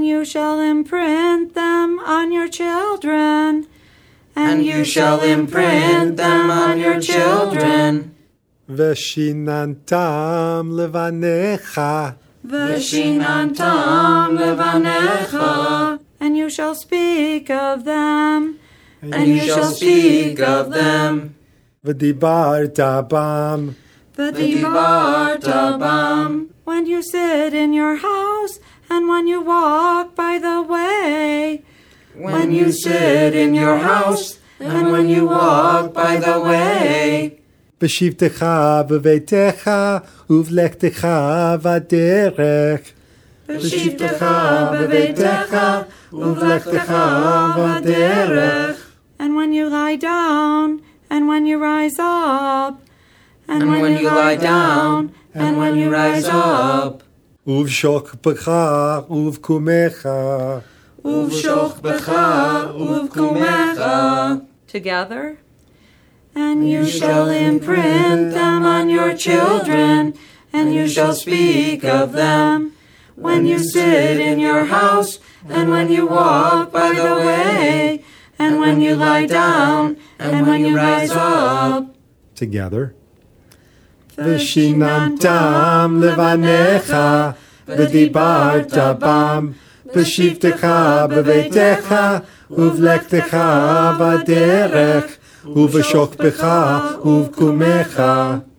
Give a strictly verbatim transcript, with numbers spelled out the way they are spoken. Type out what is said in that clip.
and you shall imprint them on your children, and you shall imprint them on your children. Veshinantam levanecha, Veshinantam levanecha, and you shall speak of them, and you shall speak of them. V'dibarta bam, V'dibarta bam, when you sit in your house, and when you walk by the way, when you sit in your house, and when you walk by the way. B'shivtecha b'veitecha, uvlechtecha v'derech. B'shivtecha b'veitecha, uvlechtecha v'derech. And when you lie down, and when you rise up, and when you lie down, and when you rise up. Uvshokbecha uvkumecha, Uvshokbecha uvkumecha. Together. And you shall imprint them on your children, and you shall speak of them, when you sit in your house, and when you walk by the way, and when you lie down, and when you rise up. Together. Veshinantam levanecha, v'dibarta bam, b'shivtecha b'veitecha, uvlechtecha v'derech, uv'shokbecha uvkumecha.